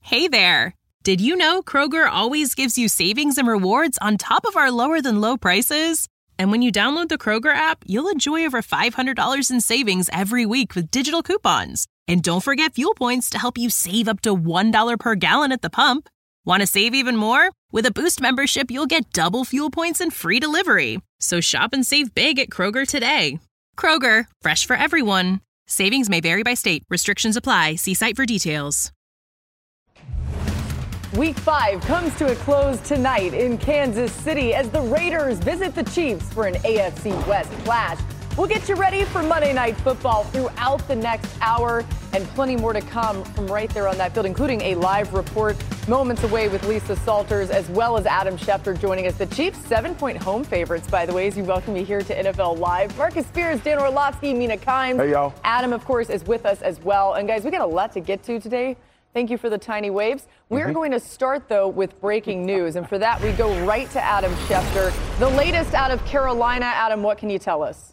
Hey there! Did you know Kroger always gives you savings and rewards on top of our lower-than-low prices? And when you download the Kroger app, you'll enjoy over $500 in savings every week with digital coupons. And don't forget fuel points to help you save up to $1 per gallon at the pump. Want to save even more? With a Boost membership, you'll get double fuel points and free delivery. So shop and save big at Kroger today. Kroger, fresh for everyone. Savings may vary by state. Restrictions apply. See site for details. Week 5 comes to a close tonight in Kansas City as the Raiders visit the Chiefs for an AFC West clash. We'll get you ready for Monday Night Football throughout the next hour, and plenty more to come from right there on that field, including a live report moments away with Lisa Salters, as well as Adam Schefter joining us. The Chiefs 7-point home favorites, by the way, as you welcome me here to NFL Live. Marcus Spears, Dan Orlovsky, Mina Kimes. Hey, y'all. Adam, of course, is with us as well. And guys, we got a lot to get to today. Thank you for the tiny waves. We're going to start, though, with breaking news. And for that, we go right to Adam Schefter. The latest out of Carolina. Adam, what can you tell us?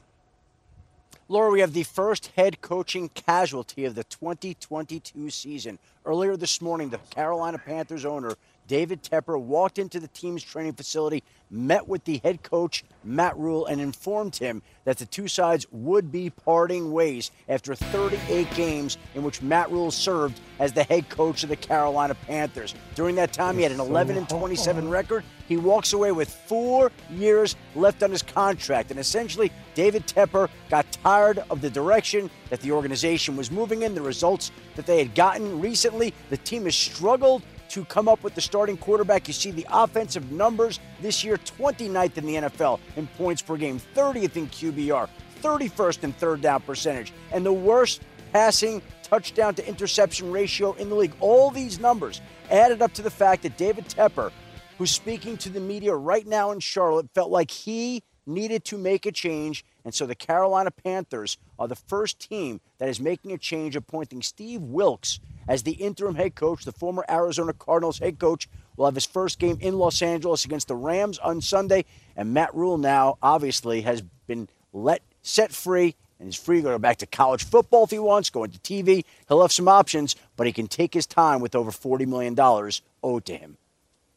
Laura, we have the first head coaching casualty of the 2022 season. Earlier this morning, the Carolina Panthers owner, David Tepper, walked into the team's training facility, met with the head coach, Matt Rhule, and informed him that the two sides would be parting ways after 38 games in which Matt Rhule served as the head coach of the Carolina Panthers. During that time, he had an 11-27 record. He walks away with 4 years left on his contract. And essentially, David Tepper got tired of the direction that the organization was moving in, the results that they had gotten recently. The team has struggled to come up with the starting quarterback. You see the offensive numbers this year, 29th in the NFL in points per game, 30th in QBR, 31st in third down percentage, and the worst passing touchdown to interception ratio in the league. All these numbers added up to the fact that David Tepper, who's speaking to the media right now in Charlotte, felt like he needed to make a change. And so the Carolina Panthers are the first team that is making a change, appointing Steve Wilks as the interim head coach. The former Arizona Cardinals head coach will have his first game in Los Angeles against the Rams on Sunday. And Matt Rhule now obviously has been set free and is free to go back to college football if he wants, go into TV. He'll have some options, but he can take his time with over $40 million owed to him.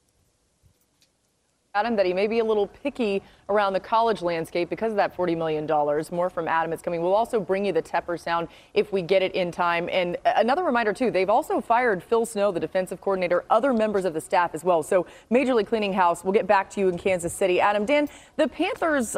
Adam, that he may be a little picky around the college landscape because of that $40 million. More from Adam is coming. We'll also bring you the Tepper sound if we get it in time. And another reminder, too, they've also fired Phil Snow, the defensive coordinator, other members of the staff as well. So Major League cleaning house. We'll get back to you in Kansas City. Adam, Dan, the Panthers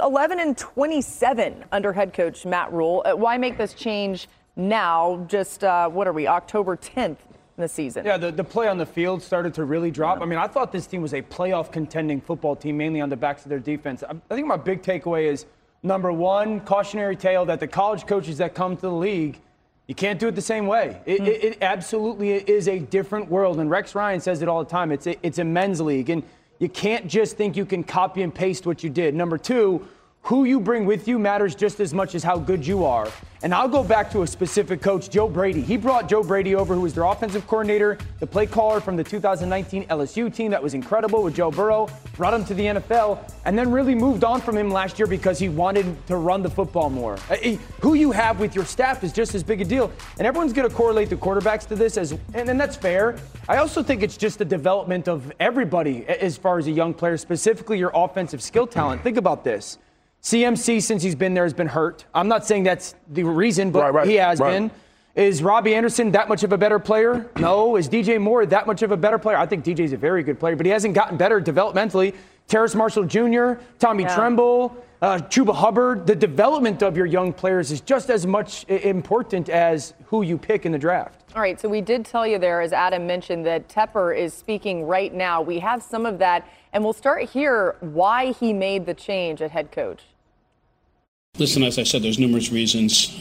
11-27 under head coach Matt Rhule. Why make this change now? Just, October 10th? The season. Yeah, the play on the field started to really drop. I mean, I thought this team was a playoff contending football team, mainly on the backs of their defense. I think my big takeaway is, number one, cautionary tale that the college coaches that come to the league, you can't do it the same way. It absolutely is a different world. And Rex Ryan says it all the time. It's a men's league. And you can't just think you can copy and paste what you did. Number two, who you bring with you matters just as much as how good you are. And I'll go back to a specific coach, Joe Brady. He brought Joe Brady over, who was their offensive coordinator, the play caller from the 2019 LSU team that was incredible with Joe Burrow, brought him to the NFL, and then really moved on from him last year because he wanted to run the football more. Who you have with your staff is just as big a deal. And everyone's going to correlate the quarterbacks to this, and that's fair. I also think it's just the development of everybody as far as a young player, specifically your offensive skill talent. Think about this. CMC, since he's been there, has been hurt. I'm not saying that's the reason, but he has been. Is Robbie Anderson that much of a better player? No. Is DJ Moore that much of a better player? I think DJ's a very good player, but he hasn't gotten better developmentally. Terrace Marshall Jr., Tommy Tremble, Chuba Hubbard. The development of your young players is just as much important as who you pick in the draft. All right, so we did tell you there, as Adam mentioned, that Tepper is speaking right now. We have some of that, and we'll start here why he made the change at head coach. Listen, as I said, there's numerous reasons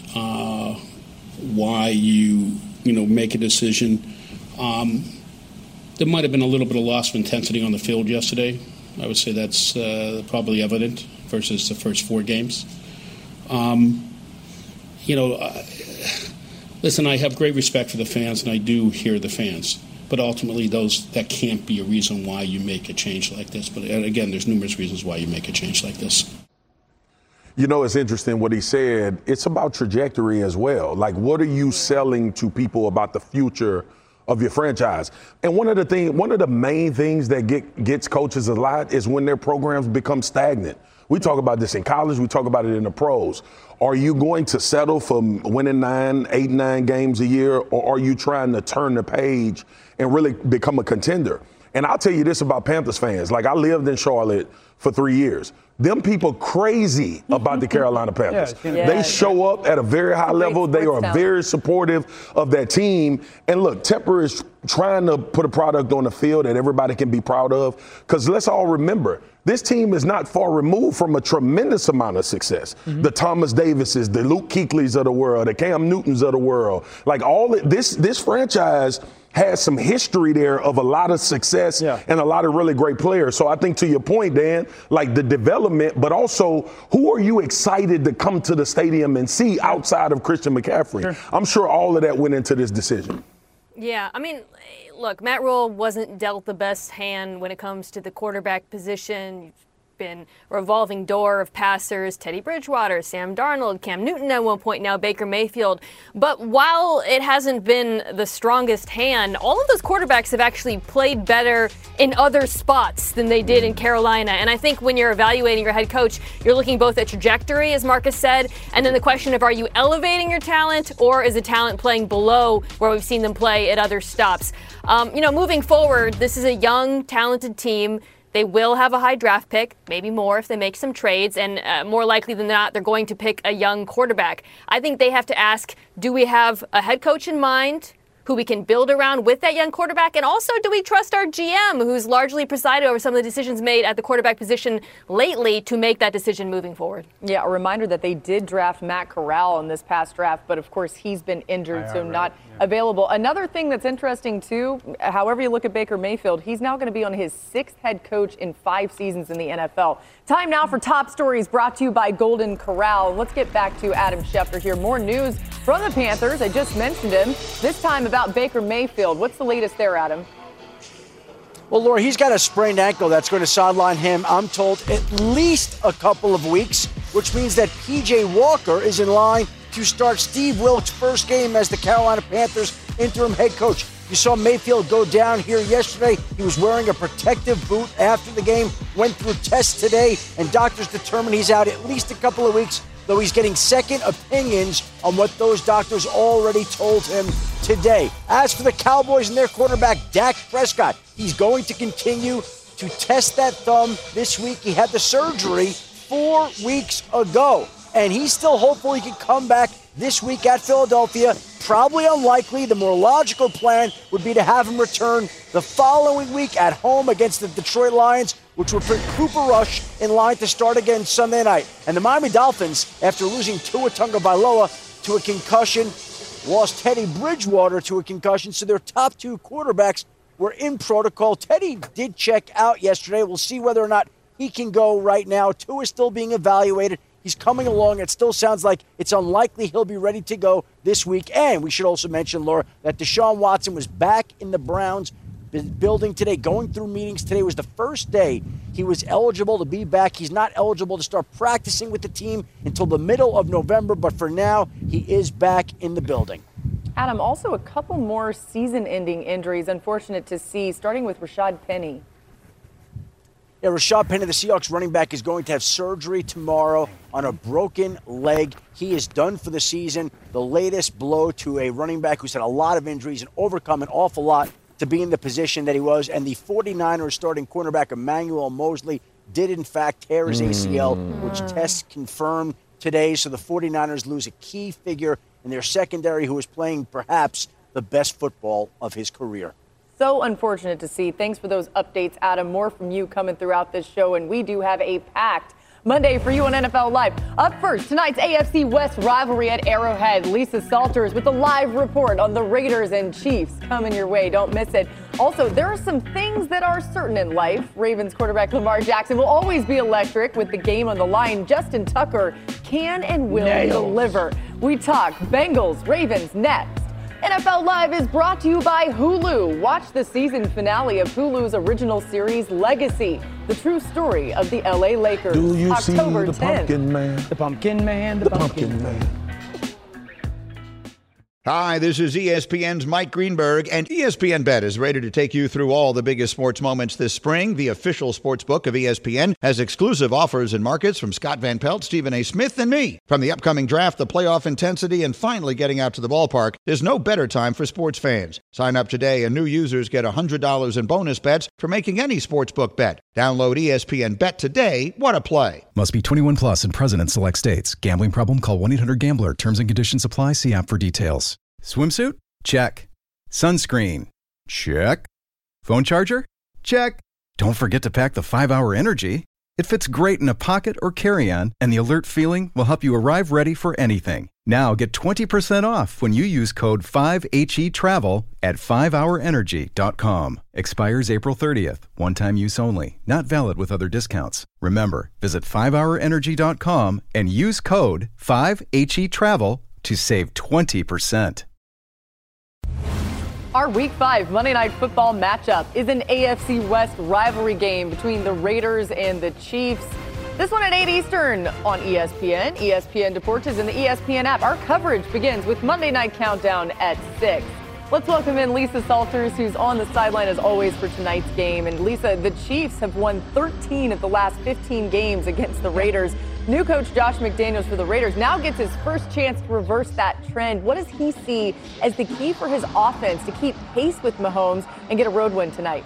why you make a decision. There might have been a little bit of loss of intensity on the field yesterday. I would say that's probably evident versus the first 4 games. Listen, I have great respect for the fans, and I do hear the fans. But ultimately, that can't be a reason why you make a change like this. But again, there's numerous reasons why you make a change like this. It's interesting what he said. It's about trajectory as well. Like, what are you selling to people about the future of your franchise. And one of the main things that gets coaches a lot is when their programs become stagnant. We talk about this in college. We talk about it in the pros. Are you going to settle for winning 8, 9 games a year, or are you trying to turn the page and really become a contender? And I'll tell you this about Panthers fans. Like, I lived in Charlotte for 3 years. Them people crazy about the Carolina Panthers. They show up at a very high level. They are very supportive of that team. And look, Tepper is trying to put a product on the field that everybody can be proud of. Because let's all remember, this team is not far removed from a tremendous amount of success. The Thomas Davises, the Luke Kuechly's of the world, the Cam Newtons of the world. Like, this franchise has some history there of a lot of success and a lot of really great players. So I think, to your point, Dan, like the development, but also who are you excited to come to the stadium and see outside of Christian McCaffrey? I'm sure all of that went into this decision. Yeah, I mean, look, Matt Rule wasn't dealt the best hand when it comes to the quarterback position. Been a revolving door of passers, Teddy Bridgewater, Sam Darnold, Cam Newton at one point, now Baker Mayfield. But while it hasn't been the strongest hand, all of those quarterbacks have actually played better in other spots than they did in Carolina. And I think when you're evaluating your head coach, you're looking both at trajectory, as Marcus said, and then the question of, are you elevating your talent, or is the talent playing below where we've seen them play at other stops? Moving forward, this is a young, talented team. They will have a high draft pick, maybe more if they make some trades, and more likely than not, they're going to pick a young quarterback. I think they have to ask, do we have a head coach in mind who we can build around with that young quarterback? And also, do we trust our GM, who's largely presided over some of the decisions made at the quarterback position lately, to make that decision moving forward? Yeah, a reminder that they did draft Matt Corral in this past draft, but of course he's been injured, not available. Another thing that's interesting too, however you look at Baker Mayfield, he's now going to be on his 6th head coach in 5 seasons in the NFL. Time now for Top Stories, brought to you by Golden Corral. Let's get back to Adam Schefter here. More news from the Panthers. I just mentioned him. This time about Baker Mayfield. What's the latest there, Adam? Well, Laura, he's got a sprained ankle that's going to sideline him, I'm told, at least a couple of weeks, which means that P.J. Walker is in line to start Steve Wilks' first game as the Carolina Panthers interim head coach. You saw Mayfield go down here yesterday. He was wearing a protective boot after the game, went through tests today, and doctors determined he's out at least a couple of weeks, though he's getting second opinions on what those doctors already told him today. As for the Cowboys and their quarterback, Dak Prescott, he's going to continue to test that thumb this week. He had the surgery 4 weeks ago, and he's still hopeful he can come back this week at Philadelphia. Probably unlikely. The more logical plan would be to have him return the following week at home against the Detroit Lions, which would put Cooper Rush in line to start again Sunday night. And the Miami Dolphins, after losing Tua Tagovailoa to a concussion, lost Teddy Bridgewater to a concussion, so their top 2 quarterbacks were in protocol. Teddy did check out yesterday. We'll see whether or not he can go right now. Tua is still being evaluated. He's coming along. It still sounds like it's unlikely he'll be ready to go this week. And we should also mention, Laura, that Deshaun Watson was back in the Browns building today, going through meetings. Today was the first day he was eligible to be back. He's not eligible to start practicing with the team until the middle of November, but for now, he is back in the building. Adam, also a couple more season-ending injuries, unfortunate to see, starting with Rashad Penny. Yeah, Rashad Penny, the Seahawks running back, is going to have surgery tomorrow on a broken leg. He is done for the season. The latest blow to a running back who's had a lot of injuries and overcome an awful lot to be in the position that he was. And the 49ers starting cornerback Emmanuel Mosley did, in fact, tear his ACL, which tests confirmed today. So the 49ers lose a key figure in their secondary who is playing perhaps the best football of his career. So unfortunate to see. Thanks for those updates, Adam. More from you coming throughout this show, and we do have a packed Monday for you on NFL Live. Up first, tonight's AFC West rivalry at Arrowhead. Lisa Salters with a live report on the Raiders and Chiefs coming your way. Don't miss it. Also, there are some things that are certain in life. Ravens quarterback Lamar Jackson will always be electric with the game on the line. Justin Tucker can and will deliver. We talk Bengals, Ravens next. NFL Live is brought to you by Hulu. Watch the season finale of Hulu's original series, Legacy, the true story of the LA Lakers. Do you October see the 10th. pumpkin man? The pumpkin man, the pumpkin man. Hi, this is ESPN's Mike Greenberg, and ESPN Bet is ready to take you through all the biggest sports moments this spring. The official sports book of ESPN has exclusive offers and markets from Scott Van Pelt, Stephen A. Smith, and me. From the upcoming draft, the playoff intensity, and finally getting out to the ballpark, there's no better time for sports fans. Sign up today, and new users get $100 in bonus bets for making any sportsbook bet. Download ESPN Bet today. What a play. Must be 21 plus and present in select states. Gambling problem? Call 1-800-GAMBLER. Terms and conditions apply. See app for details. Swimsuit? Check. Sunscreen? Check. Phone charger? Check. Don't forget to pack the 5-Hour Energy. It fits great in a pocket or carry-on, and the alert feeling will help you arrive ready for anything. Now get 20% off when you use code 5HETRAVEL at 5hourenergy.com. Expires April 30th. One-time use only. Not valid with other discounts. Remember, visit 5hourenergy.com and use code 5HETRAVEL to save 20%. Our Week 5 Monday Night Football matchup is an AFC West rivalry game between the Raiders and the Chiefs. This one at 8 Eastern on ESPN, ESPN Deportes, and the ESPN app. Our coverage begins with Monday Night Countdown at 6. Let's welcome in Lisa Salters, who's on the sideline as always for tonight's game. And Lisa, the Chiefs have won 13 of the last 15 games against the Raiders. New coach Josh McDaniels for the Raiders now gets his first chance to reverse that trend. What does he see as the key for his offense to keep pace with Mahomes and get a road win tonight?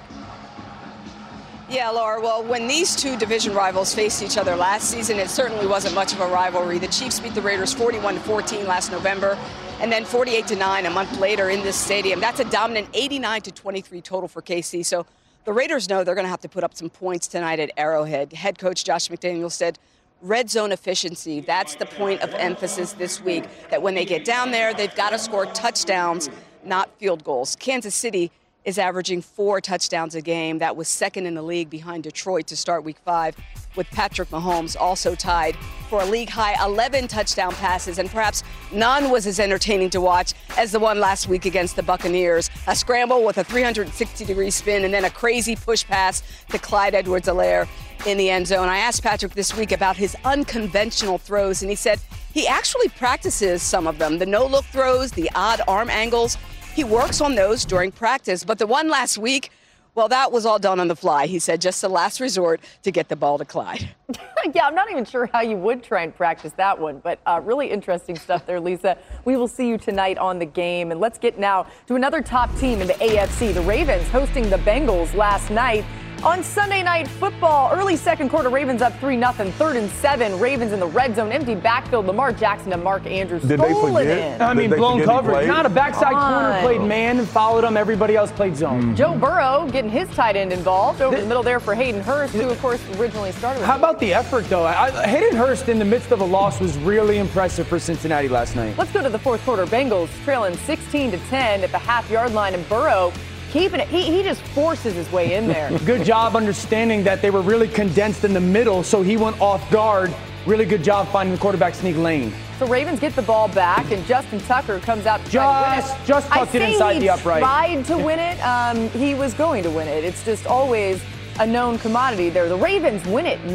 Yeah, Laura, well, when these two division rivals faced each other last season, it certainly wasn't much of a rivalry. The Chiefs beat the Raiders 41-14 last November, and then 48-9 a month later in this stadium. That's a dominant 89-23 total for KC. So the Raiders know they're going to have to put up some points tonight at Arrowhead. Head coach Josh McDaniels said, red zone efficiency, that's the point of emphasis this week, that when they get down there, they've got to score touchdowns, not field goals. Kansas City is averaging 4 touchdowns a game. That was second in the league behind Detroit to start Week 5, with Patrick Mahomes also tied for a league-high 11 touchdown passes, and perhaps none was as entertaining to watch as the one last week against the Buccaneers. A scramble with a 360-degree spin and then a crazy push pass to Clyde Edwards-Helaire in the end zone. I asked Patrick this week about his unconventional throws, and he said he actually practices some of them, the no-look throws, the odd arm angles. He works on those during practice, but the one last week, well, that was all done on the fly. He said just a last resort to get the ball to Clyde. Yeah, I'm not even sure how you would try and practice that one, but really interesting stuff there, Lisa. We will see you tonight on the game. And let's get now to another top team in the AFC. The Ravens hosting the Bengals last night. On Sunday Night Football, early second quarter, Ravens up 3-0, 3rd and 7. Ravens in the red zone, empty backfield. Lamar Jackson and Mark Andrews. Did they forget? I mean, blown coverage. Not a backside corner played man and followed him. Everybody else played zone. Joe Burrow getting his tight end involved over the middle there for Hayden Hurst, who, of course, originally started with How about the effort, though? Hayden Hurst in the midst of a loss was really impressive for Cincinnati last night. Let's go to the fourth quarter. Bengals trailing 16-10 at the half-yard line, and Burrow keeping it. He just forces his way in there. Good job understanding that they were really condensed in the middle, so he went off guard. Really good job finding the quarterback sneak lane. So Ravens get the ball back, and Justin Tucker comes out to try to win it. Just tucked it inside the upright. He tried to win it. He was going to win it. It's just always a known commodity there. The Ravens win it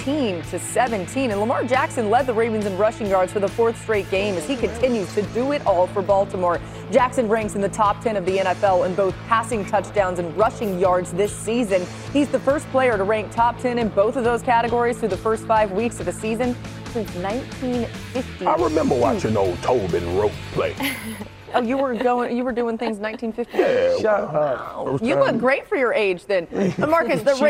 19-17, and Lamar Jackson led the Ravens in rushing yards for the 4th straight game as he continues to do it all for Baltimore. Jackson ranks in the top 10 of the NFL in both passing touchdowns and rushing yards this season. He's the first player to rank top 10 in both of those categories through the first 5 weeks of a season since 1950. I remember watching old Tobin Rote play. Oh, you were doing things 1950. Yeah. Shut up. You look great for your age then. Marcus, the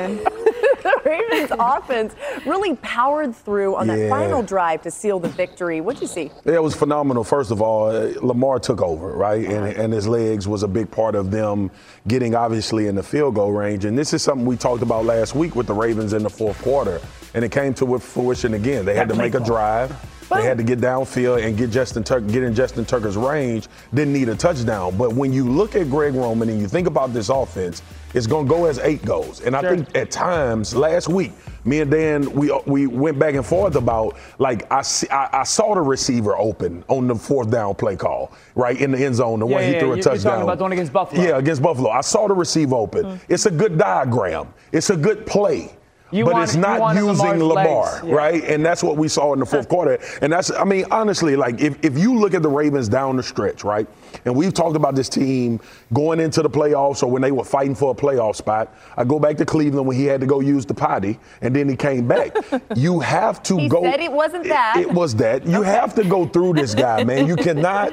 Ravens offense really powered through on that final drive to seal the victory. What'd you see? Yeah, it was phenomenal. First of all, Lamar took over, right? And his legs was a big part of them getting obviously in the field goal range. And this is something we talked about last week with the Ravens in the fourth quarter. And it came to fruition again. They had to make a drive. They had to get downfield and get in Justin Tucker's range. Didn't need a touchdown. But when you look at Greg Roman and you think about this offense, it's going to go as 8 goes. And I think at times last week, me and Dan, we went back and forth about, like, I saw the receiver open on the 4th down play call, right, in the end zone, the one he threw a touchdown. You're talking about the one against Buffalo. Yeah, against Buffalo. I saw the receiver open. It's a good diagram. It's a good play. but it's not using Lamar, right? And that's what we saw in the fourth quarter. And that's, I mean, honestly, like if you look at the Ravens down the stretch, right? And we've talked about this team going into the playoffs or when they were fighting for a playoff spot. I go back to Cleveland when he had to go use the potty, and then he came back. You have to he said it wasn't that. It was that. You have to go through this guy, man. You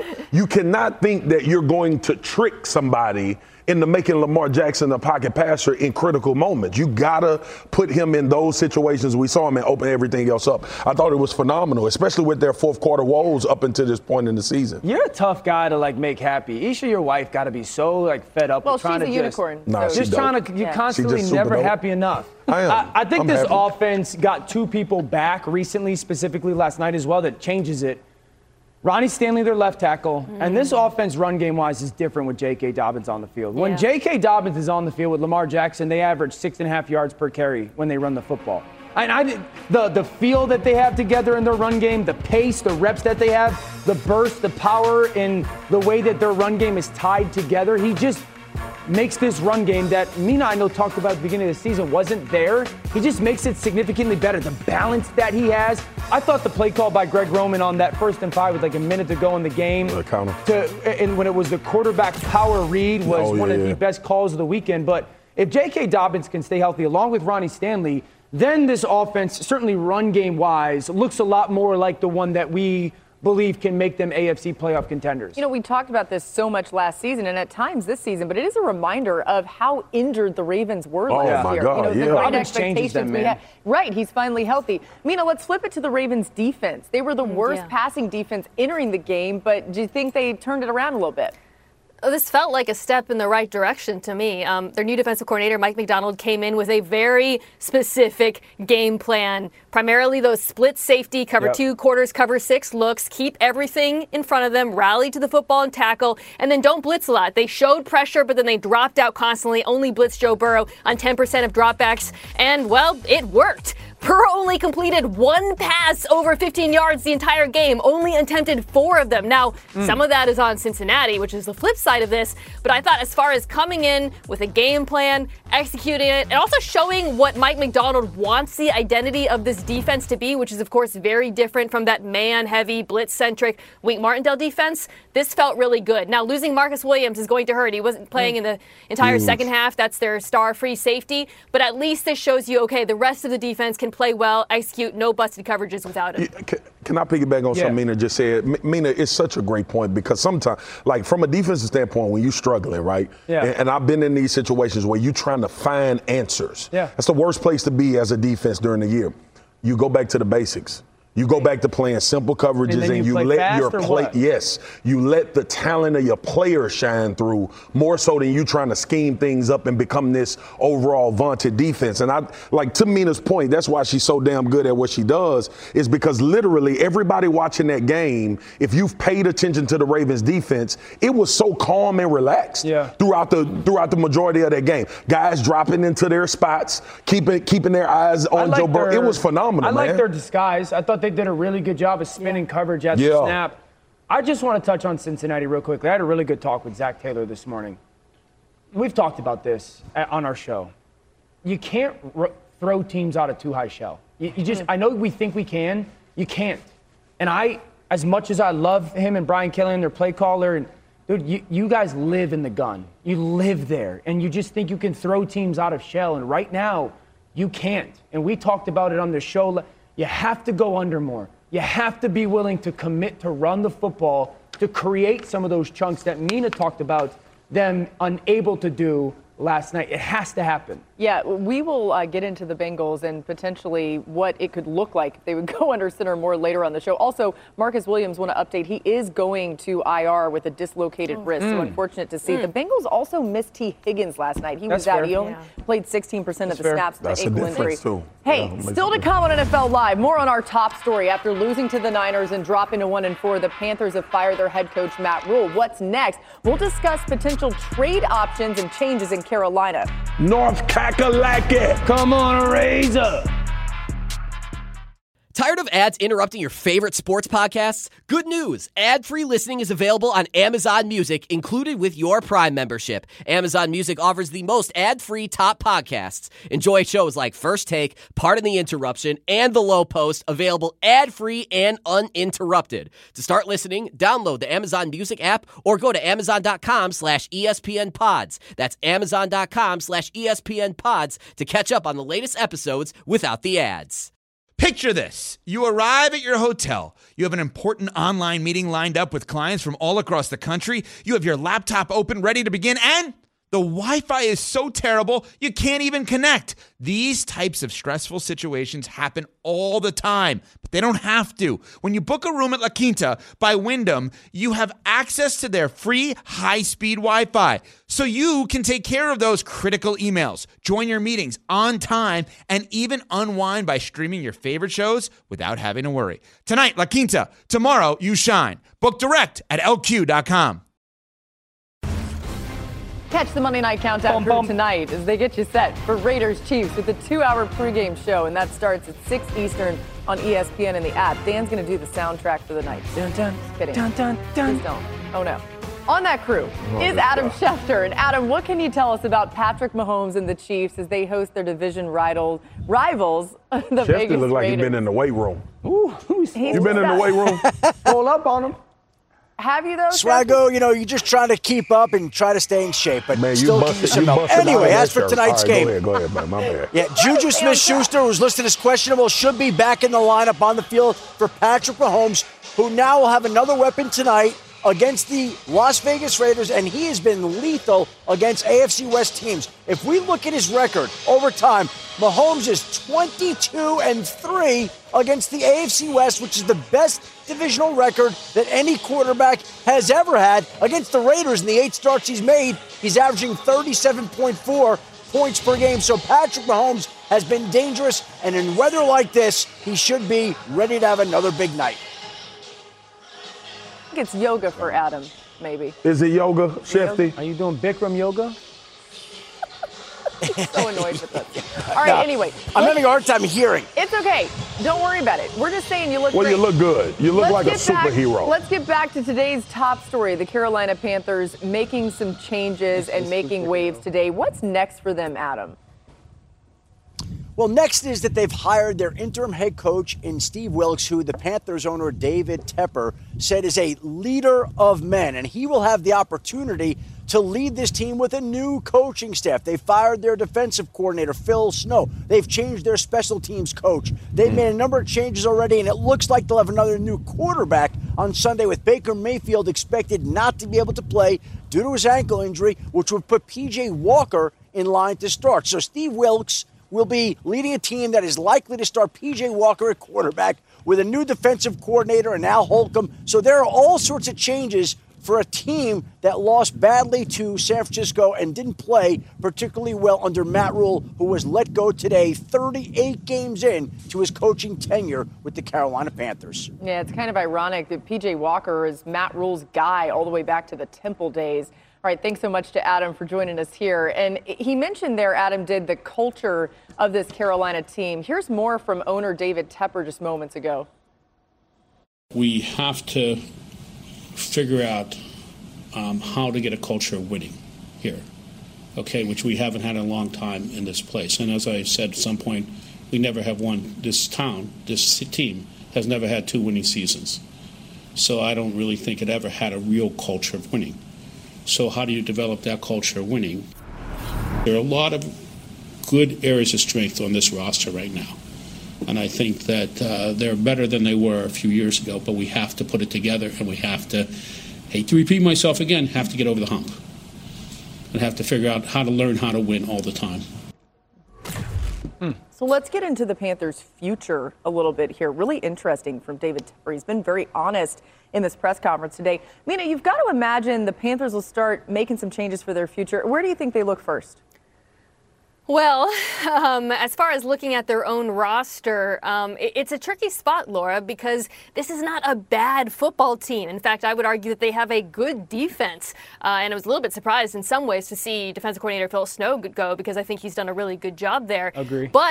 cannot think that you're going to trick somebody into making Lamar Jackson a pocket passer in critical moments. You gotta put him in those situations. We saw him and open everything else up. I thought it was phenomenal, especially with their fourth quarter woes up until this point in the season. You're a tough guy to make happy. Isha, your wife, got to be so fed up with trying to she's a unicorn. You're constantly never happy enough. I think this offense got two people back recently, specifically last night as well, that changes it. Ronnie Stanley, their left tackle, and this offense run game-wise is different with J.K. Dobbins on the field. When J.K. Dobbins is on the field with Lamar Jackson, they average 6.5 yards per carry when they run the football. And the feel that they have together in their run game, the pace, the reps that they have, the burst, the power, and the way that their run game is tied together, he just makes this run game that Mina, I know, talked about at the beginning of the season wasn't there. He just makes it significantly better. The balance that he has. I thought the play call by Greg Roman on that 1st and 5 with a minute to go in the game. And when it was the quarterback power read was one of the best calls of the weekend. But if J.K. Dobbins can stay healthy along with Ronnie Stanley, then this offense, certainly run game-wise, looks a lot more like the one that we believe can make them AFC playoff contenders. You know, we talked about this so much last season and at times this season, but it is a reminder of how injured the Ravens were last year. God, the great expectations we had. Right, he's finally healthy. Mina, let's flip it to the Ravens defense. They were the worst passing defense entering the game, but do you think they turned it around a little bit? This felt like a step in the right direction to me. Their new defensive coordinator, Mike Macdonald, came in with a very specific game plan. Primarily those split safety, cover 2 quarters, cover 6 looks, keep everything in front of them, rally to the football and tackle, and then don't blitz a lot. They showed pressure, but then they dropped out constantly, only blitzed Joe Burrow on 10% of dropbacks, and, well, it worked. Burrow only completed 1 pass over 15 yards the entire game, only attempted 4 of them. Now, some of that is on Cincinnati, which is the flip side of this, but I thought as far as coming in with a game plan, executing it, and also showing what Mike Macdonald wants the identity of this defense to be, which is, of course, very different from that man-heavy, blitz-centric Wink Martindale defense, this felt really good. Now, losing Marcus Williams is going to hurt. He wasn't playing in the entire second half. That's their star free safety, but at least this shows you, okay, the rest of the defense can play well, execute, no busted coverages without him. Can I piggyback on something Mina just said? Mina, it's such a great point because sometimes, like from a defensive standpoint, when you're struggling, right? And I've been in these situations where you're trying to find answers. That's the worst place to be as a defense during the year. You go back to the basics. You go back to playing simple coverages and you let your play. Yes, you let the talent of your players shine through more so than you trying to scheme things up and become this overall vaunted defense. And I like to Mina's point, that's why she's so damn good at what she does, is because literally everybody watching that game, if you've paid attention to the Ravens defense, it was so calm and relaxed throughout the majority of that game. Guys dropping into their spots, keeping their eyes on Joe Burrow. It was phenomenal. I like their disguise. I thought they did a really good job of spinning coverage at the snap. I just want to touch on Cincinnati real quickly. I had a really good talk with Zach Taylor this morning. We've talked about this on our show. You can't throw teams out of too high shell. You just, I know we think we can. You can't. And as much as I love him and Brian Kelly and their play caller, and dude, you guys live in the gun. You live there. And you just think you can throw teams out of shell. And right now, you can't. And we talked about it on the show. You have to go under more. You have to be willing to commit to run the football, to create some of those chunks that Mina talked about, them unable to do last night. It has to happen. Yeah, we will get into the Bengals and potentially what it could look like if they would go under center more later on the show. Also, Marcus Williams, want to update, he is going to IR with a dislocated wrist, so unfortunate to see. The Bengals also missed T. Higgins last night. He was out. He only played 16% of the snaps with the ankle injury. Hey, still to come on NFL Live. More on our top story. After losing to the Niners and dropping to 1-4, the Panthers have fired their head coach, Matt Rule. What's next? We'll discuss potential trade options and changes in Carolina. North Kakalaki. Come on, Razor. Tired of ads interrupting your favorite sports podcasts? Good news! Ad-free listening is available on Amazon Music, included with your Prime membership. Amazon Music offers the most ad-free top podcasts. Enjoy shows like First Take, Pardon the Interruption, and The Low Post, available ad-free and uninterrupted. To start listening, download the Amazon Music app or go to amazon.com/ESPN Pods. That's amazon.com/ESPN Pods to catch up on the latest episodes without the ads. Picture this. You arrive at your hotel. You have an important online meeting lined up with clients from all across the country. You have your laptop open, ready to begin, and the Wi-Fi is so terrible, you can't even connect. These types of stressful situations happen all the time, but they don't have to. When you book a room at La Quinta by Wyndham, you have access to their free high-speed Wi-Fi, so you can take care of those critical emails, join your meetings on time, and even unwind by streaming your favorite shows without having to worry. Tonight, La Quinta. Tomorrow, you shine. Book direct at LQ.com. Catch the Monday Night Countdown crew tonight as they get you set for Raiders-Chiefs with a 2-hour pregame show, and that starts at 6 Eastern on ESPN and the app. Dan's going to do the soundtrack for the night. Dun, dun, just kidding. Dun, dun, dun. Please don't. Oh, no. On that crew is Adam Schefter. And Adam, what can you tell us about Patrick Mahomes and the Chiefs as they host their division rivals, the Schefter Vegas look like Raiders? he's been in the weight room. Ooh, you been in the weight room? Pull up on him. Have you, though? Swaggo, you're just trying to keep up and try to stay in shape, but Man, still keep yourself up. Anyway, as for tonight's game. Go ahead, man. My bad. Yeah, Juju Smith-Schuster, who's listed as questionable, should be back in the lineup on the field for Patrick Mahomes, who now will have another weapon tonight against the Las Vegas Raiders, and he has been lethal against AFC West teams. If we look at his record over time, Mahomes is 22-3 against the AFC West, which is the best divisional record that any quarterback has ever had. Against the Raiders in the 8 starts he's made, he's averaging 37.4 points per game. So Patrick Mahomes has been dangerous, and in weather like this, he should be ready to have another big night. I think it's yoga for Adam, maybe. Is it yoga, Shefty? Are you doing Bikram yoga? So annoyed with us. All right, anyway. I'm having a hard time hearing. It's okay. Don't worry about it. We're just saying you look Well, great. you look good. You look like a superhero. Let's get back to today's top story. The Carolina Panthers making some changes and making waves today. What's next for them, Adam? Well, next is that they've hired their interim head coach in Steve Wilks, who the Panthers owner David Tepper said is a leader of men, and he will have the opportunity to lead this team with a new coaching staff. They fired their defensive coordinator, Phil Snow. They've changed their special teams coach. They've made a number of changes already, and it looks like they'll have another new quarterback on Sunday, with Baker Mayfield expected not to be able to play due to his ankle injury, which would put P.J. Walker in line to start. So Steve Wilks will be leading a team that is likely to start P.J. Walker at quarterback with a new defensive coordinator and Al Holcomb. So there are all sorts of changes for a team that lost badly to San Francisco and didn't play particularly well under Matt Rule, who was let go today 38 games in to his coaching tenure with the Carolina Panthers. Yeah, it's kind of ironic that P.J. Walker is Matt Rule's guy all the way back to the Temple days. All right, thanks so much to Adam for joining us here. And he mentioned there, Adam did, the culture of this Carolina team. Here's more from owner David Tepper just moments ago. We have to figure out how to get a culture of winning here, okay, which we haven't had in a long time in this place. And as I said at some point, we never have won. This team has never had 2 winning seasons. So I don't really think it ever had a real culture of winning. So how do you develop that culture of winning? There are a lot of good areas of strength on this roster right now. And I think that they're better than they were a few years ago, but we have to put it together, and we have to, hate to repeat myself again, have to get over the hump. And have to figure out how to learn how to win all the time. So let's get into the Panthers' future a little bit here. Really interesting from David Tepper. He's been very honest in this press conference today. Mina, you've got to imagine the Panthers will start making some changes for their future. Where do you think they look first? Well, as far as looking at their own roster, it's a tricky spot, Laura, because this is not a bad football team. In fact, I would argue that they have a good defense. And I was a little bit surprised in some ways to see defensive coordinator Phil Snow go, because I think he's done a really good job there. Agree. But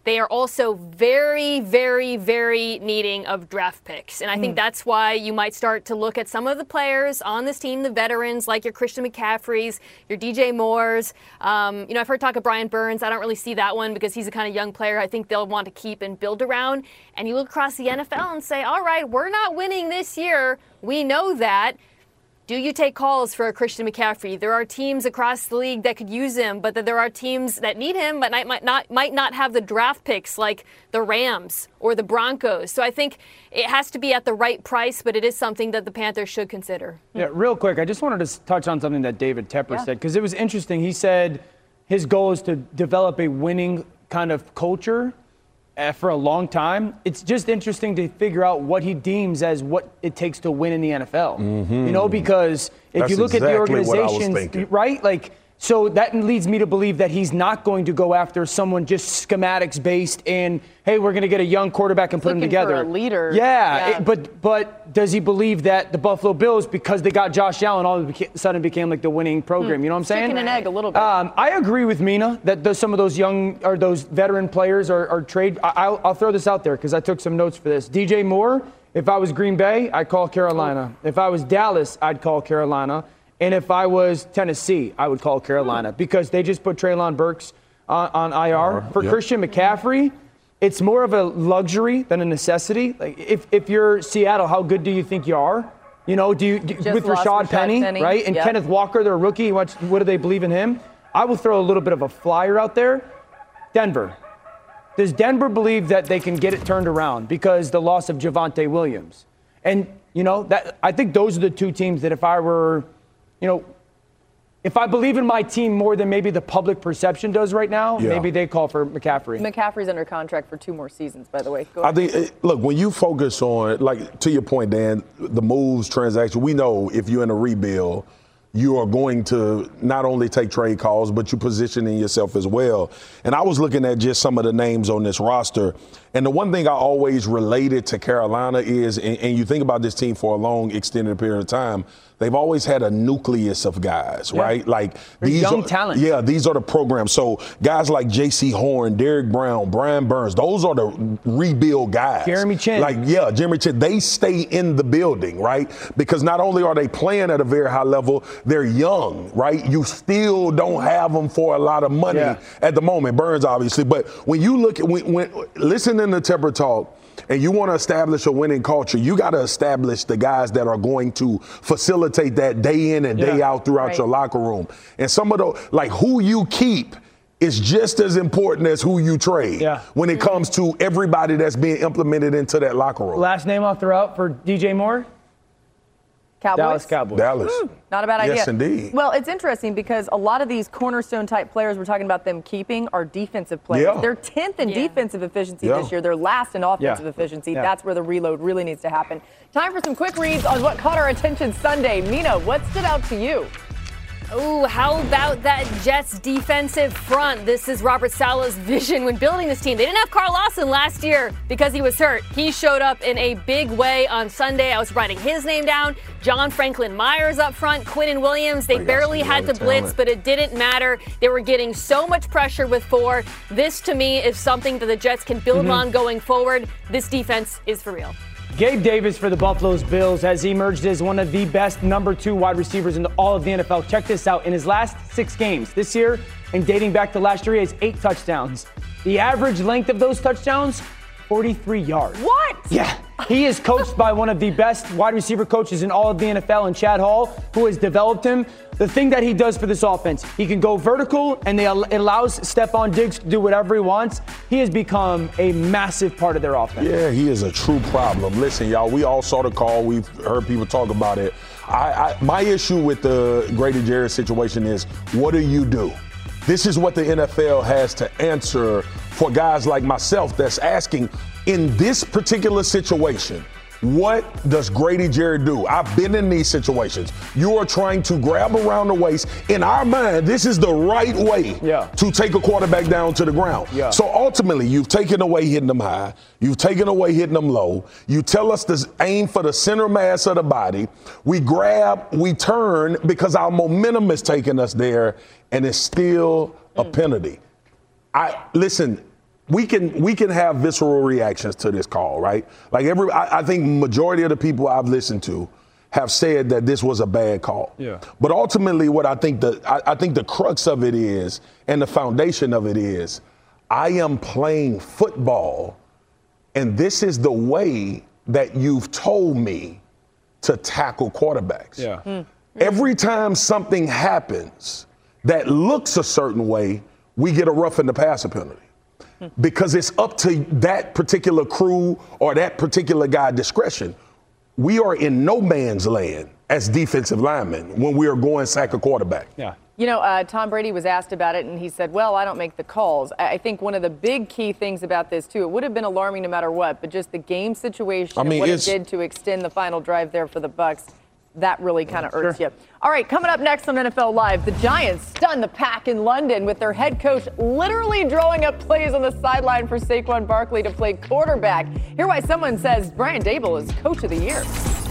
they are also very, very, very needing of draft picks. And I think that's why you might start to look at some of the players on this team, the veterans, like your Christian McCaffreys, your DJ Moores. I've heard talk of Brian Burns. I don't really see that one because he's a kind of young player I think they'll want to keep and build around. And you look across the NFL and say, all right, we're not winning this year. We know that. Do you take calls for a Christian McCaffrey? There are teams across the league that could use him, but there are teams that need him, but might not have the draft picks like the Rams or the Broncos. So I think it has to be at the right price, but it is something that the Panthers should consider. Yeah, real quick, I just wanted to touch on something that David Tepper said, because it was interesting. He said his goal is to develop a winning kind of culture for a long time. It's just interesting to figure out what he deems as what it takes to win in the NFL. Because if you look at the organizations, right? Like, so that leads me to believe that he's not going to go after someone just schematics based and, hey, we're going to get a young quarterback and put him together. For a leader. Yeah. But does he believe that the Buffalo Bills, because they got Josh Allen, all of a sudden became like the winning program? You know what I'm saying? Chicken and egg a little bit. I agree with Mina that some of those young or those veteran players are trade. I'll throw this out there because I took some notes for this. DJ Moore, if I was Green Bay, I'd call Carolina. If I was Dallas, I'd call Carolina. And if I was Tennessee, I would call Carolina because they just put Treylon Burks on IR. For Christian McCaffrey, it's more of a luxury than a necessity. Like if you're Seattle, how good do you think you are? You know, with Rashad Penny, right? And Kenneth Walker, their rookie, what do they believe in him? I will throw a little bit of a flyer out there. Denver. Does Denver believe that they can get it turned around because the loss of Javonte Williams? And, that I think those are the two teams that if I were, if I believe in my team more than maybe the public perception does right now, maybe they call for McCaffrey. McCaffrey's under contract for 2 more seasons, by the way. I think, look, when you focus on, like, to your point, Dan, the moves, transaction, we know if you're in a rebuild, you are going to not only take trade calls, but you're positioning yourself as well. And I was looking at just some of the names on this roster. And the one thing I always related to Carolina is, and you think about this team for a long, extended period of time, they've always had a nucleus of guys, right? Like these young talent. Yeah, these are the programs. So guys like J.C. Horn, Derrick Brown, Brian Burns, those are the rebuild guys. Jeremy Chin. Jeremy Chin. They stay in the building, right? Because not only are they playing at a very high level, they're young, right? You still don't have them for a lot of money at the moment. Burns, obviously. But when you look at, when listening to Tepper talk, and you want to establish a winning culture, you got to establish the guys that are going to facilitate that day in and day out throughout your locker room. And some of those, like who you keep is just as important as who you trade when it comes to everybody that's being implemented into that locker room. Last name I'll throw out for DJ Moore? Cowboys? Dallas Cowboys. Dallas. Not a bad idea. Yes, indeed. Well, it's interesting because a lot of these cornerstone-type players we're talking about them keeping are defensive players. Yeah. They're 10th in defensive efficiency this year. They're last in offensive efficiency. Yeah. That's where the reload really needs to happen. Time for some quick reads on what caught our attention Sunday. Mina, what stood out to you? Oh, how about that Jets defensive front? This is Robert Saleh's vision when building this team. They didn't have Carl Lawson last year because he was hurt. He showed up in a big way on Sunday. I was writing his name down. John Franklin Myers up front, Quinnen Williams. They barely had to blitz, but it didn't matter. They were getting so much pressure with 4. This, to me, is something that the Jets can build on going forward. This defense is for real. Gabe Davis for the Buffalo Bills has emerged as one of the best number 2 wide receivers in all of the NFL. Check this out. In his last 6 games this year and dating back to last year, he has 8 touchdowns. The average length of those touchdowns, 43 yards. What? Yeah. He is coached by one of the best wide receiver coaches in all of the NFL, and Chad Hall, who has developed him. The thing that he does for this offense, he can go vertical, and it allows Stephon Diggs to do whatever he wants. He has become a massive part of their offense. Yeah, he is a true problem. Listen, y'all, we all saw the call. We've heard people talk about it. My issue with the Grady Jarrett situation is, what do you do? This is what the NFL has to answer for guys like myself that's asking, in this particular situation, what does Grady Jarrett do? I've been in these situations. You are trying to grab around the waist. In our mind, this is the right way to take a quarterback down to the ground. Yeah. So ultimately, you've taken away hitting them high. You've taken away hitting them low. You tell us to aim for the center mass of the body. We grab, we turn because our momentum is taking us there, and it's still a penalty. Listen, we can have visceral reactions to this call, right? Like I think majority of the people I've listened to have said that this was a bad call. Yeah. But ultimately, what I think the crux of it is, and the foundation of it is, I am playing football, and this is the way that you've told me to tackle quarterbacks. Yeah. Every time something happens that looks a certain way, we get a roughing the passer penalty. Because it's up to that particular crew or that particular guy's discretion. We are in no man's land as defensive linemen when we are going sack a quarterback. Yeah. You know, Tom Brady was asked about it, and he said, well, I don't make the calls. I think one of the big key things about this, too, it would have been alarming no matter what, but just the game situation and what it did to extend the final drive there for the Bucs, that really kind of irks you. All right, coming up next on NFL Live, the Giants stunned the Pack in London with their head coach literally drawing up plays on the sideline for Saquon Barkley to play quarterback. Hear why someone says Brian Daboll is Coach of the Year.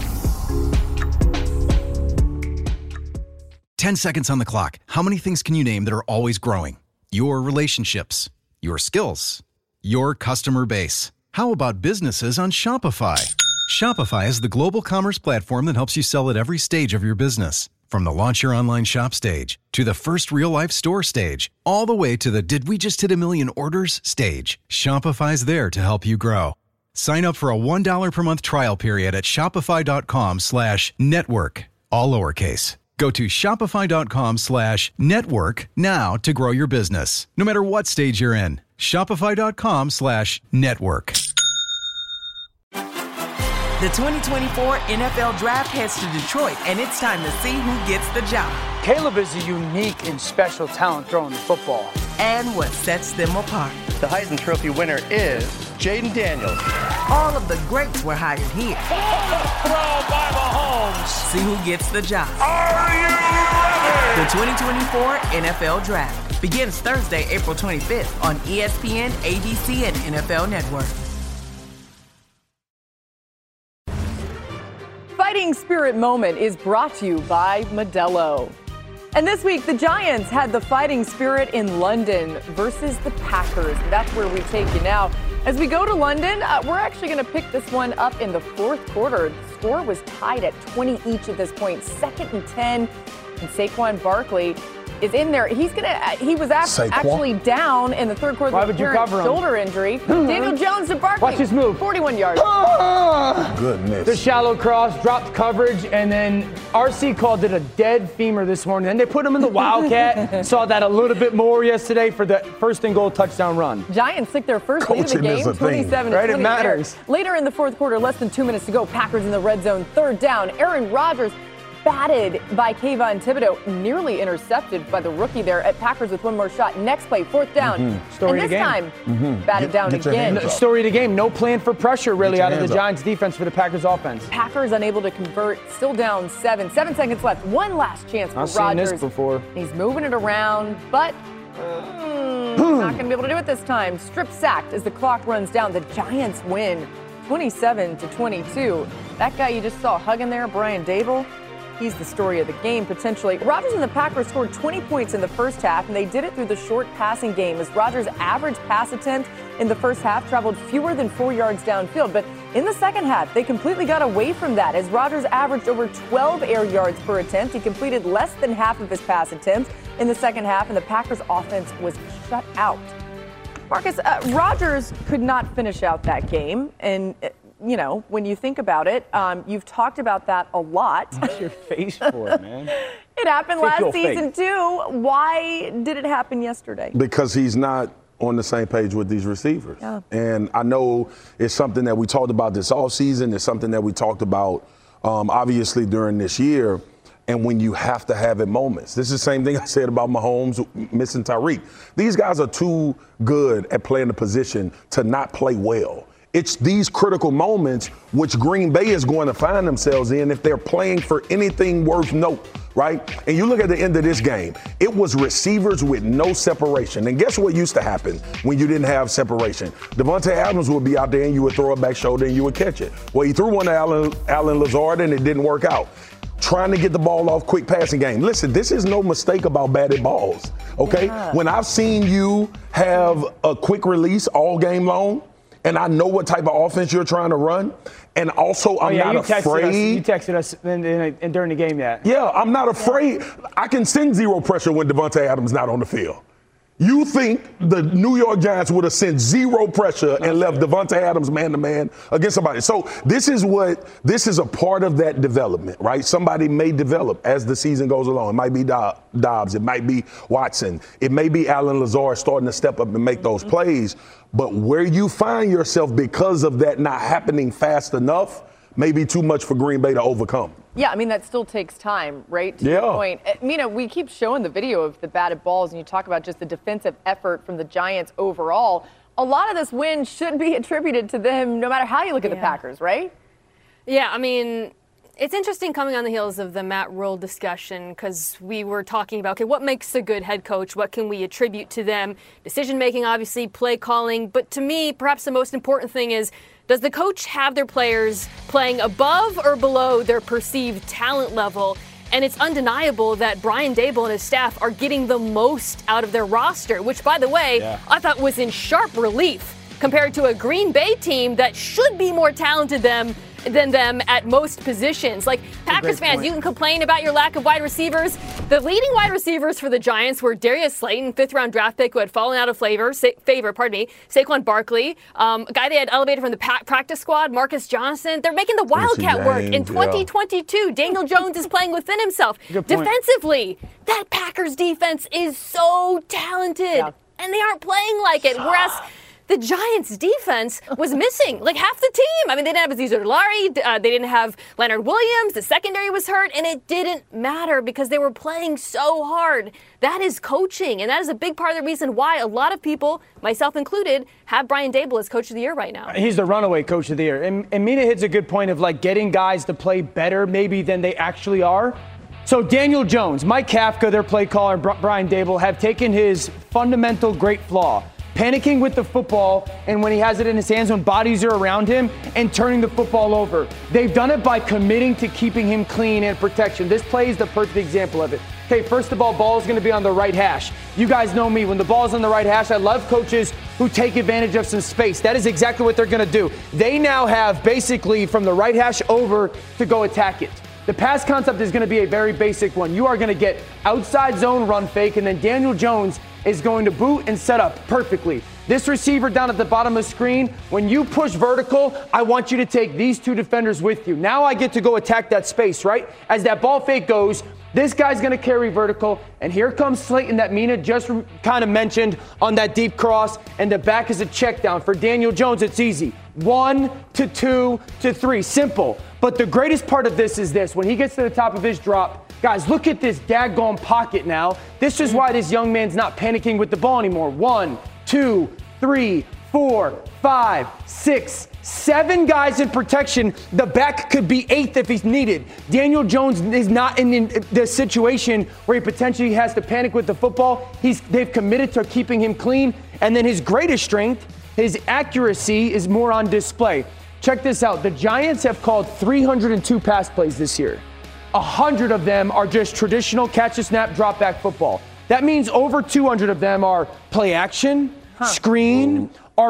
10 seconds on the clock. How many things can you name that are always growing? Your relationships, your skills, your customer base. How about businesses on Shopify? Shopify is the global commerce platform that helps you sell at every stage of your business. From the launch your online shop stage, to the first real-life store stage, all the way to the did we just hit a million orders stage. Shopify's there to help you grow. Sign up for a $1 per month trial period at shopify.com/network, all lowercase. Go to shopify.com/network now to grow your business, no matter what stage you're in. Shopify.com/network. The 2024 NFL Draft heads to Detroit, and it's time to see who gets the job. Caleb is a unique and special talent throwing the football. And what sets them apart. The Heisman Trophy winner is Jaden Daniels. All of the greats were hired here. Throw by Mahomes. See who gets the job. Are you ready? The 2024 NFL Draft begins Thursday, April 25th on ESPN, ABC, and NFL Network. Fighting Spirit Moment is brought to you by Modelo. And this week, the Giants had the fighting spirit in London versus the Packers. That's where we take you now. As we go to London, we're actually going to pick this one up in the fourth quarter. The score was tied at 20 each at this point, 2nd and 10. And Saquon Barkley is in there. He was actually down in the third quarter with a shoulder injury. Daniel Jones to Barkley. Watch his move. 41 yards. Goodness. The shallow cross, dropped coverage, and then RC called it a dead femur this morning. Then they put him in the Wildcat. Saw that a little bit more yesterday for the first and goal touchdown run. Giants took their first lead of the game, 27-20. Right, it matters. Later in the fourth quarter, less than 2 minutes to go, Packers in the red zone, third down. Aaron Rodgers batted by Kayvon Thibodeau, nearly intercepted by the rookie there at Packers with one more shot. Next play, fourth down. Story and this time, batted down again. Story of the game. No plan for pressure really out of the Giants defense for the Packers offense. Packers unable to convert, still down 7. 7 seconds left. One last chance for Rodgers. I've seen this before. He's moving it around, but not going to be able to do it this time. Strip sacked as the clock runs down. The Giants win 27-22. That guy you just saw hugging there, Brian Daboll, he's the story of the game, potentially. Rodgers and the Packers scored 20 points in the first half, and they did it through the short passing game as Rodgers' average pass attempt in the first half traveled fewer than 4 yards downfield. But in the second half, they completely got away from that as Rodgers averaged over 12 air yards per attempt. He completed less than half of his pass attempts in the second half, and the Packers' offense was shut out. Marcus, Rodgers could not finish out that game, and you know, when you think about it, you've talked about that a lot. What's your face for it, man? It happened last season, too. Why did it happen yesterday? Because he's not on the same page with these receivers. Yeah. And I know it's something that we talked about this offseason. It's something that we talked about, obviously, during this year. And when you have to have it moments. This is the same thing I said about Mahomes missing Tyreek. These guys are too good at playing the position to not play well. It's these critical moments which Green Bay is going to find themselves in if they're playing for anything worth note, right? And you look at the end of this game, it was receivers with no separation. And guess what used to happen when you didn't have separation? Devontae Adams would be out there and you would throw a back shoulder and you would catch it. Well, he threw one to Allen Lazard and it didn't work out. trying to get the ball off, quick passing game. Listen, this is no mistake about batted balls, okay? Yeah. When I've seen you have a quick release all game long, and I know what type of offense you're trying to run, and also I'm not afraid. You texted us during the game yet. Yeah, I'm not afraid. I can send zero pressure when Devontae Adams not on the field. You think the New York Giants would have sent zero pressure and left Devontae Adams man-to-man against somebody? So this is a part of that development, right? Somebody may develop as the season goes along. It might be Dobbs. It might be Watson. It may be Allen Lazard starting to step up and make those plays. But where you find yourself because of that not happening fast enough may be too much for Green Bay to overcome. Yeah, I mean, that still takes time, right? To Yeah. your point. Mina, we keep showing the video of the batted balls, and you talk about just the defensive effort from the Giants overall. A lot of this win should be attributed to them, no matter how you look at the Packers, right? Yeah, I mean, it's interesting coming on the heels of the Matt Rule discussion, because we were talking about, okay, what makes a good head coach? What can we attribute to them? Decision-making, obviously, play calling. But to me, perhaps the most important thing is, does the coach have their players playing above or below their perceived talent level? And it's undeniable that Brian Daboll and his staff are getting the most out of their roster, which, by the way, I thought was in sharp relief compared to a Green Bay team that should be more talented than them at most positions. Like, Packers fans, you can complain about your lack of wide receivers. The leading wide receivers for the Giants were Darius Slayton, 5th-round draft pick who had fallen out of favor, Saquon Barkley, a guy they had elevated from the practice squad, Marcus Johnson. They're making the Wildcat work in 2022. Daniel Jones is playing within himself. Defensively, that Packers defense is so talented, and they aren't playing like it. Whereas the Giants' defense was missing like half the team. I mean, they didn't have Azeez Ojulari. They didn't have Leonard Williams. The secondary was hurt, and it didn't matter because they were playing so hard. That is coaching, and that is a big part of the reason why a lot of people, myself included, have Brian Daboll as Coach of the Year right now. He's the runaway Coach of the Year. And Mina hits a good point of, like, getting guys to play better maybe than they actually are. So Daniel Jones, Mike Kafka, their play caller, Brian Daboll, have taken his fundamental great flaw, panicking with the football, and when he has it in his hands when bodies are around him, and turning the football over. They've done it by committing to keeping him clean and protection. This play is the perfect example of it. Okay, first of all, ball is going to be on the right hash. You guys know me. When the ball is on the right hash, I love coaches who take advantage of some space. That is exactly what they're going to do. They now have basically from the right hash over to go attack it. The pass concept is going to be a very basic one. You are going to get outside zone run fake, and then Daniel Jones is going to boot and set up perfectly. This receiver down at the bottom of the screen, when you push vertical, I want you to take these two defenders with you. Now I get to go attack that space, right? As that ball fake goes, this guy's going to carry vertical, and here comes Slayton that Mina just kind of mentioned on that deep cross, and the back is a check down. For Daniel Jones, it's easy. 1 to 2 to 3. Simple. But the greatest part of this is this. When he gets to the top of his drop, guys, look at this daggone pocket now. This is why this young man's not panicking with the ball anymore. 1, 2, 3, 4, 5, 6, 7 guys in protection. The back could be 8th if he's needed. Daniel Jones is not in the situation where he potentially has to panic with the football. They've committed to keeping him clean. And then his greatest strength, his accuracy, is more on display. Check this out. The Giants have called 302 pass plays this year. 100 of them are just traditional catch-a-snap, drop-back football. That means over 200 of them are play action, screen,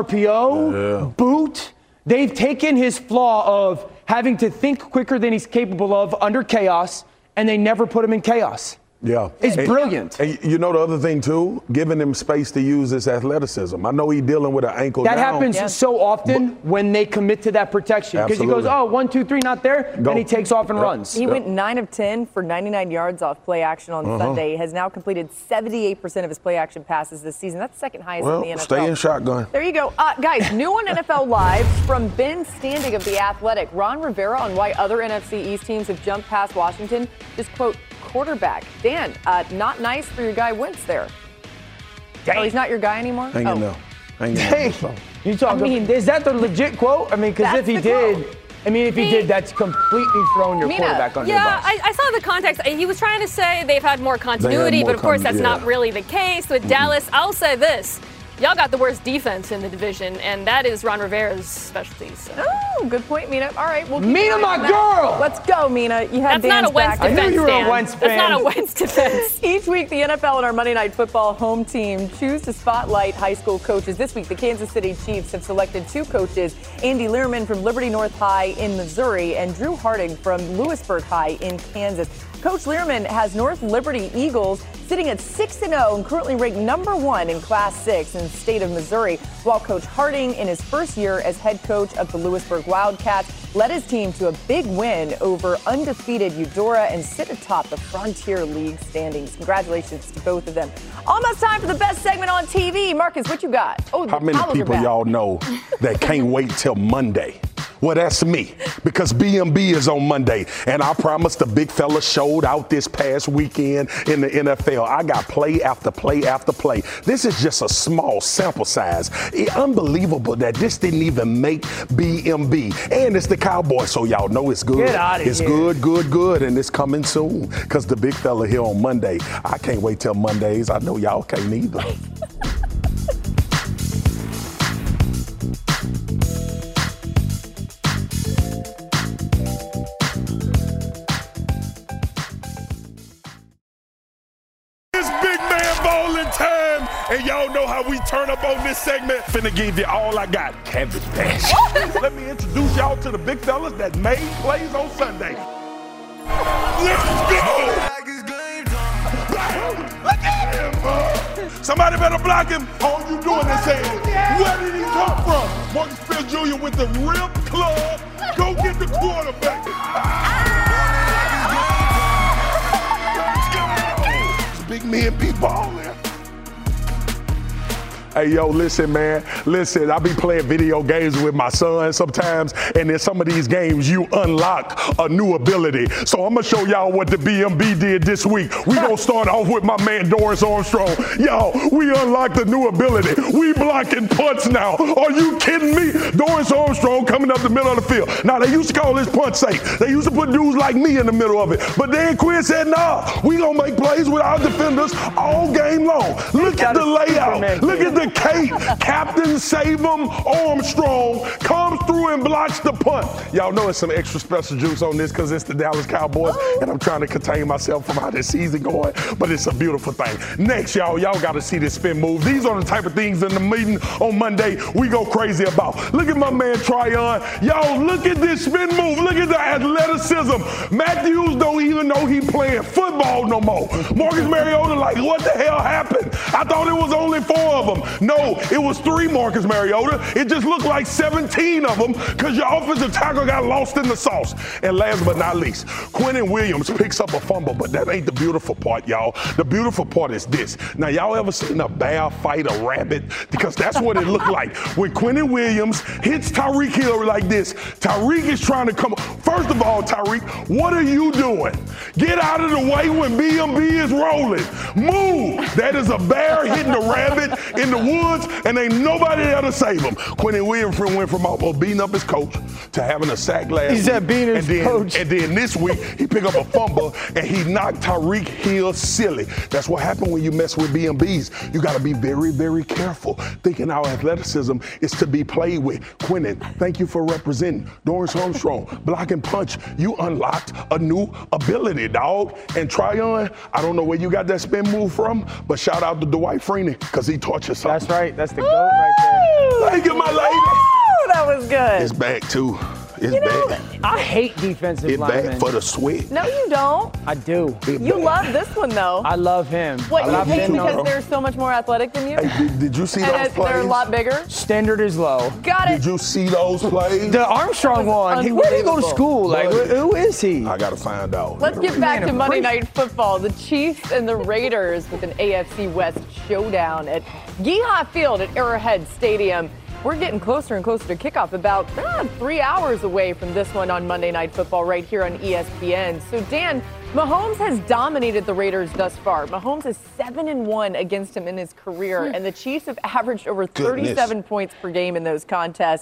RPO, boot. They've taken his flaw of having to think quicker than he's capable of under chaos, and they never put him in chaos. Yeah. It's brilliant. And you know the other thing, too? Giving him space to use his athleticism. I know he's dealing with an ankle that down. happens so often when they commit to that protection. Because he goes, 1, 2, 3, not there, and he takes off and runs. He went 9 of 10 for 99 yards off play action on Sunday. He has now completed 78% of his play action passes this season. That's second highest in the NFL. Stay in shotgun. There you go. Guys, new on NFL Live from Ben Standing of The Athletic. Ron Rivera on why other NFC East teams have jumped past Washington. Just quote, quarterback. Dan, not nice for your guy Wentz there. Dang. Oh, he's not your guy anymore? Hang in there. You talking? I mean, is that the legit quote? I mean, because if he did, if he did, that's completely throwing your quarterback under the bus. Yeah, I saw the context. He was trying to say they've had more continuity, but of course that's not really the case with Dallas. I'll say this. Y'all got the worst defense in the division, and that is Ron Rivera's specialty. So. Oh, good point, Mina. All right, well, Mina, my girl. Let's go, Mina. You had That's not a Wentz defense. I knew you were a Wentz fan. That's not a Wentz defense. Each week, the NFL and our Monday Night Football home team choose to spotlight high school coaches. This week, the Kansas City Chiefs have selected 2 coaches: Andy Learman from Liberty North High in Missouri and Drew Harding from Lewisburg High in Kansas. Coach Learman has North Liberty Eagles sitting at 6-0 and currently ranked number 1 in Class 6 in the state of Missouri, while Coach Harding, in his first year as head coach of the Lewisburg Wildcats, led his team to a big win over undefeated Eudora and sit atop the Frontier League standings. Congratulations to both of them. Almost time for the best segment on TV. Marcus, what you got? Oh, how many people y'all know that can't wait till Monday? Well, that's me, because BMB is on Monday, and I promise the big fella showed out this past weekend in the NFL. I got play after play after play. This is just a small sample size. It's unbelievable that this didn't even make BMB. And it's the Cowboys, so y'all know it's good. Get out of it's here. good, and it's coming soon, because the big fella here on Monday. I can't wait till Mondays. I know y'all can't either. Time, and y'all know how we turn up on this segment. Finna give you all I got. Cabbage Patch. Let me introduce y'all to the big fellas that made plays on Sunday. Let's go! Look at him! Somebody better block him. All you doing is saying, where did he come from? Marcus Field Jr. with the Rip Club. Go get the quarterback. Big men be balling. Hey, yo, listen, man. Listen, I be playing video games with my son sometimes, and in some of these games, you unlock a new ability. So I'm going to show y'all what the BMB did this week. We going to start off with my man, Doris Armstrong. Y'all, we unlocked a new ability. We blocking punts now. Are you kidding me? Doris Armstrong coming up the middle of the field. Now, they used to call this punt safe. They used to put dudes like me in the middle of it. But then Quinn said, nah, we going to make plays with our defenders all game long. Look at the layout. Look at the Kate, Captain Save 'em Armstrong comes through and blocks the punt. Y'all know it's some extra special juice on this because it's the Dallas Cowboys, and I'm trying to contain myself from how this season going, but it's a beautiful thing. Next, y'all got to see this spin move. These are the type of things in the meeting on Monday we go crazy about. Look at my man Tryon. Y'all, look at this spin move. Look at the athleticism. Matthews don't even know he playing football no more. Marcus Mariota like, what the hell happened? I thought it was only 4 of them. No, it was 3 Marcus Mariota. It just looked like 17 of them because your offensive tackle got lost in the sauce. And last but not least, Quinnen Williams picks up a fumble, but that ain't the beautiful part, y'all. The beautiful part is this. Now, y'all ever seen a bear fight a rabbit? Because that's what it looked like. When Quinnen Williams hits Tyreek Hill like this, Tyreek is trying to come. First of all, Tyreek, what are you doing? Get out of the way when BMB is rolling. Move. That is a bear hitting a rabbit in the woods, and ain't nobody there to save him. Quinnen Williams went from almost beating up his coach to having a sack last week. He said beating his coach. And then this week, he picked up a fumble, and he knocked Tyreek Hill silly. That's what happened when you mess with BMBs. You got to be very, very careful, thinking our athleticism is to be played with. Quinnen, thank you for representing. Doris Armstrong, block and punch. You unlocked a new ability, dog. And Tryon, I don't know where you got that spin move from, but shout out to Dwight Freeney, because he taught you something. That's right. That's the GOAT right there. Thank you, my lady. Woo, that was good. It's back, too. It's back. I hate defensive It's linemen. back for the sweat. No, you don't. I do. You love this one, though. I love him. What, I you love hate him because they're so much more athletic than you? Hey, did you see And those plays? they're a lot bigger? Standard is low. Got it. Did you see those plays? The Armstrong one. Where did he go to school? Like, who is he? I got to find out. Let's get back to Monday Night Football. The Chiefs and the Raiders with an AFC West showdown at Gihon Field at Arrowhead Stadium. We're getting closer and closer to kickoff, about 3 hours away from this one on Monday Night Football right here on ESPN. So, Dan, Mahomes has dominated the Raiders thus far. Mahomes is 7-1 against him in his career, and the Chiefs have averaged over 37 points per game in those contests.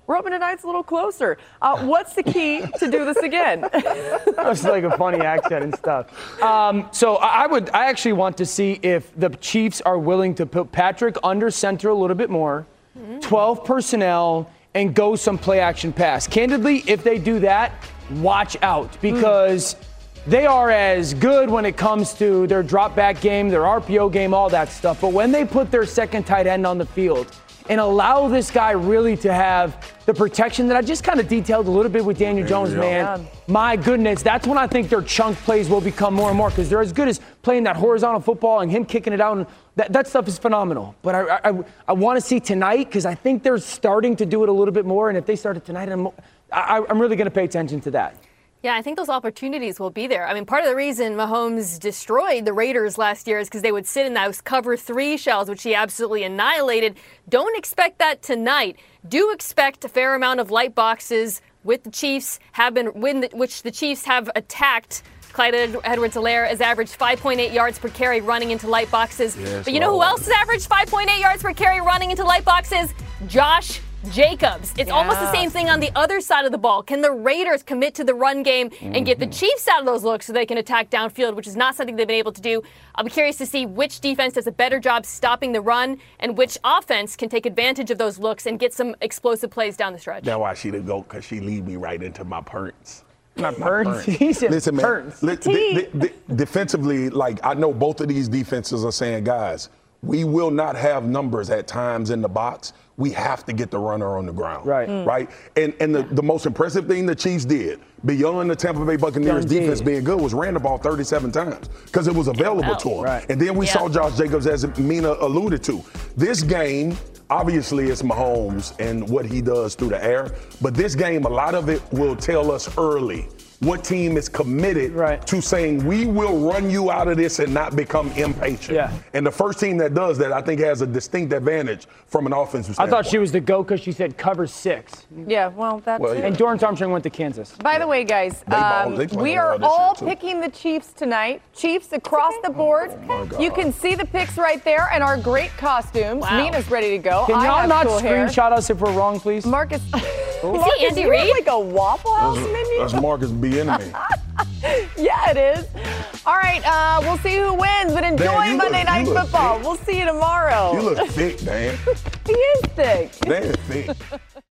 we're hoping tonight's a little closer. What's the key to do this again? That's like a funny accent and stuff. So I actually want to see if the Chiefs are willing to put Patrick under center a little bit more, 12 personnel, and go some play action pass. Candidly, if they do that, watch out, because they are as good when it comes to their drop back game, their RPO game, all that stuff. But when they put their second tight end on the field and allow this guy really to have the protection that I just kind of detailed a little bit with Daniel Jones, man, my goodness, that's when I think their chunk plays will become more and more, because they're as good as playing that horizontal football and him kicking it out. And that stuff is phenomenal. But I want to see tonight, because I think they're starting to do it a little bit more. And if they started tonight, I'm really going to pay attention to that. Yeah, I think those opportunities will be there. I mean, part of the reason Mahomes destroyed the Raiders last year is because they would sit in those cover 3 shells, which he absolutely annihilated. Don't expect that tonight. Do expect a fair amount of light boxes with the Chiefs, which the Chiefs have attacked. Clyde Edwards-Helaire has averaged 5.8 yards per carry running into light boxes. Yes, but you know who else has averaged 5.8 yards per carry running into light boxes? Josh Jacobs. It's almost the same thing on the other side of the ball. Can the Raiders commit to the run game and get the Chiefs out of those looks so they can attack downfield, which is not something they've been able to do? I'll be curious to see which defense does a better job stopping the run and which offense can take advantage of those looks and get some explosive plays down the stretch. That's why she didn't go, because she lead me right into my Purns. My Purns? He said Listen, man, defensively, like, I know both of these defenses are saying, guys, we will not have numbers at times in the box. We have to get the runner on the ground. Right? And the most impressive thing the Chiefs did, beyond the Tampa Bay Buccaneers defense being good, was ran the ball 37 times because it was available to them. And then we saw Josh Jacobs, as Mina alluded to. This game, obviously, it's Mahomes and what he does through the air. But this game, a lot of it will tell us early what team is committed to saying, we will run you out of this and not become impatient. And the first team that does that, I think, has a distinct advantage from an offensive standpoint. I thought she was the GOAT because she said cover 6. Yeah, well, that's it. And Dorrance Armstrong went to Kansas. By the way, guys, we are all picking the Chiefs tonight. Chiefs across the board. You can see the picks right there and our great costumes. Mina's ready to go. Can y'all not screenshot us if we're wrong, please? Marcus. Is he Andy Reid? Like a Waffle House menu? That's Marcus B. Enemy. Yeah, it is. All right, we'll see who wins, but enjoy Monday Night Football. We'll see you tomorrow. You look thick, Dan. He is thick. Dan is thick.